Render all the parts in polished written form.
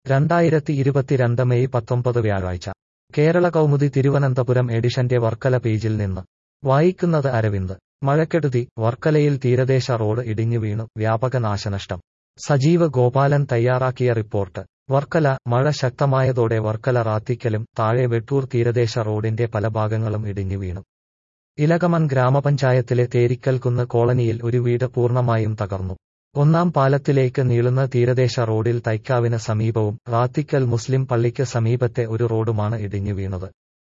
2022 May 19 വ്യാഴാഴ്ച കേരള കൗമുദി തിരുവനന്തപുരം എഡിഷന്റെ വർക്കല പേജിൽ നിന്ന് വായിക്കുന്നത് അരവിന്ദ്. മഴക്കെടുതി, വർക്കലയിൽ തീരദേശ റോഡ് ഇടിഞ്ഞു വീണു, വ്യാപക നാശനഷ്ടം. സജീവ് ഗോപാലൻ തയ്യാറാക്കിയ റിപ്പോർട്ട്. വർക്കല. മഴ ശക്തമായതോടെ വർക്കല റാത്തിക്കലും താഴെ വെട്ടൂർ തീരദേശ റോഡിന്റെ പല ഭാഗങ്ങളും ഇടിഞ്ഞു വീണു. ഇലകമൺ ഗ്രാമപഞ്ചായത്തിലെ തേരിക്കൽകുന്ന് കോളനിയിൽ ഒരു വീട് പൂർണ്ണമായും തകർന്നു. ഒന്നാം പാലത്തിലേക്ക് നീളുന്ന തീരദേശ റോഡിൽ തൈക്കാവിന് സമീപവും റാത്തിക്കൽ മുസ്ലിം പള്ളിക്ക് സമീപത്തെ ഒരു റോഡുമാണ് ഇടിഞ്ഞു വീണത്.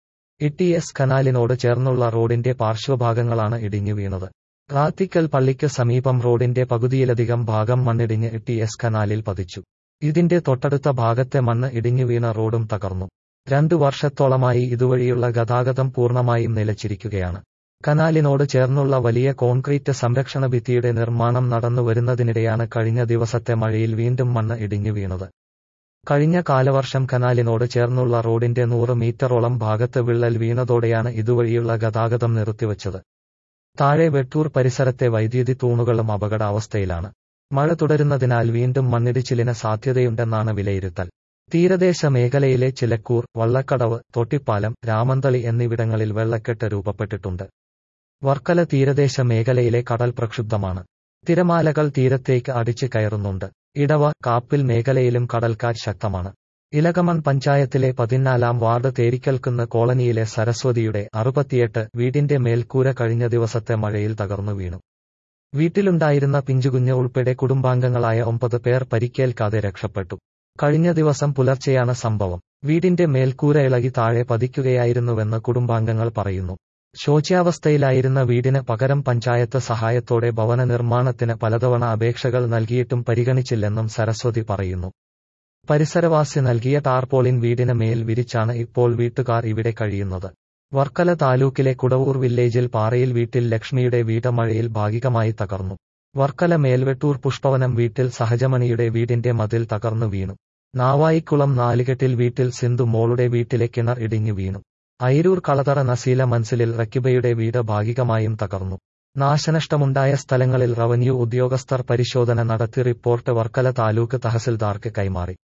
ഇടിഎസ് കനാലിനോട് ചേർന്നുള്ള റോഡിന്റെ പാർശ്വഭാഗങ്ങളാണ് ഇടിഞ്ഞു വീണത്. റാത്തിക്കൽ പള്ളിക്ക് സമീപം റോഡിന്റെ പകുതിയിലധികം ഭാഗം മണ്ണിടിഞ്ഞ് ഇടിഎസ് കനാലിൽ പതിച്ചു. ഇതിന്റെ തൊട്ടടുത്ത ഭാഗത്തെ മണ്ണ് ഇടിഞ്ഞു വീണ റോഡും തകർന്നു. 2 വർഷത്തോളമായി ഇതുവഴിയുള്ള ഗതാഗതം പൂർണ്ണമായും നിലച്ചിരിക്കുകയാണ്. കനാലിനോട് ചേർന്നുള്ള വലിയ കോൺക്രീറ്റ് സംരക്ഷണ ഭിത്തിയുടെ നിർമ്മാണം നടന്നുവരുന്നതിനിടെയാണ് കഴിഞ്ഞ ദിവസത്തെ മഴയിൽ വീണ്ടും മണ്ണ് ഇടിഞ്ഞു വീണത്. കഴിഞ്ഞ കാലവർഷം കനാലിനോട് ചേർന്നുള്ള റോഡിന്റെ 100 മീറ്ററോളം ഭാഗത്ത് വിള്ളൽ വീണതോടെയാണ് ഇതുവഴിയുള്ള ഗതാഗതം നിർത്തിവച്ചത്. താഴെ വെട്ടൂർ പരിസരത്തെ വൈദ്യുതി തൂണുകളും അപകടാവസ്ഥയിലാണ്. മഴ തുടരുന്നതിനാൽ വീണ്ടും മണ്ണിടിച്ചിലിന് സാധ്യതയുണ്ടെന്നാണ് വിലയിരുത്തൽ. തീരദേശ മേഖലയിലെ ചിലക്കൂർ, വള്ളക്കടവ്, തൊട്ടിപ്പാലം, രാമന്തളി എന്നിവിടങ്ങളിൽ വെള്ളക്കെട്ട് രൂപപ്പെട്ടിട്ടുണ്ട്. വർക്കല തീരദേശ മേഖലയിലെ കടൽ പ്രക്ഷുബ്ധമാണ്. തിരമാലകൾ തീരത്തേക്ക് അടിച്ച് കയറുന്നുണ്ട്. ഇടവ, കാപ്പിൽ മേഖലയിലും കടൽക്കാറ്റ് ശക്തമാണ്. ഇലകമൺ പഞ്ചായത്തിലെ 14-ാം വാർഡ് തേരിക്കൽകുന്ന് കോളനിയിലെ സരസ്വതിയുടെ 68 വീടിന്റെ മേൽക്കൂര കഴിഞ്ഞ ദിവസത്തെ മഴയിൽ തകർന്നു വീണു. വീട്ടിലുണ്ടായിരുന്ന പിഞ്ചുകുഞ്ഞ് ഉൾപ്പെടെ കുടുംബാംഗങ്ങളായ 9 പേർ പരിക്കേൽക്കാതെ രക്ഷപ്പെട്ടു. കഴിഞ്ഞ ദിവസം പുലർച്ചെയാണ് സംഭവം. വീടിന്റെ മേൽക്കൂര ഇളകി താഴെ പതിക്കുകയായിരുന്നുവെന്ന് കുടുംബാംഗങ്ങൾ പറയുന്നു. ശോച്യാവസ്ഥയിലായിരുന്ന വീടിന് പകരം പഞ്ചായത്ത് സഹായത്തോടെ ഭവന നിർമ്മാണത്തിന് പലതവണ അപേക്ഷകൾ നൽകിയിട്ടും പരിഗണിച്ചില്ലെന്നും സരസ്വതി പറയുന്നു. പരിസരവാസി നൽകിയ ടാർപോളിൻ വീടിന് മേൽ വിരിച്ചാണ് ഇപ്പോൾ വീട്ടുകാർ ഇവിടെ കഴിയുന്നത്. വർക്കല താലൂക്കിലെ കുടവൂർ വില്ലേജിൽ പാറയിൽ വീട്ടിൽ ലക്ഷ്മിയുടെ വീട് മഴയിൽ ഭാഗികമായി തകർന്നു. വർക്കല മേൽവെട്ടൂർ പുഷ്പവനം വീട്ടിൽ സഹജമണിയുടെ വീടിന്റെ മതിൽ തകർന്നു വീണു. നാവായിക്കുളം നാലുകെട്ടിൽ വീട്ടിൽ സിന്ധു മോളുടെ വീട്ടിലെ കിണർ ഇടിഞ്ഞു വീണു. അയിരൂർ കളതറ നസീല മൻസിലിൽ റക്കിബയുടെ വീട് ഭാഗികമായും തകർന്നു. നാശനഷ്ടമുണ്ടായ സ്ഥലങ്ങളിൽ റവന്യൂ ഉദ്യോഗസ്ഥർ പരിശോധന നടത്തി റിപ്പോർട്ട് വർക്കല താലൂക്ക് തഹസിൽദാർക്ക് കൈമാറി.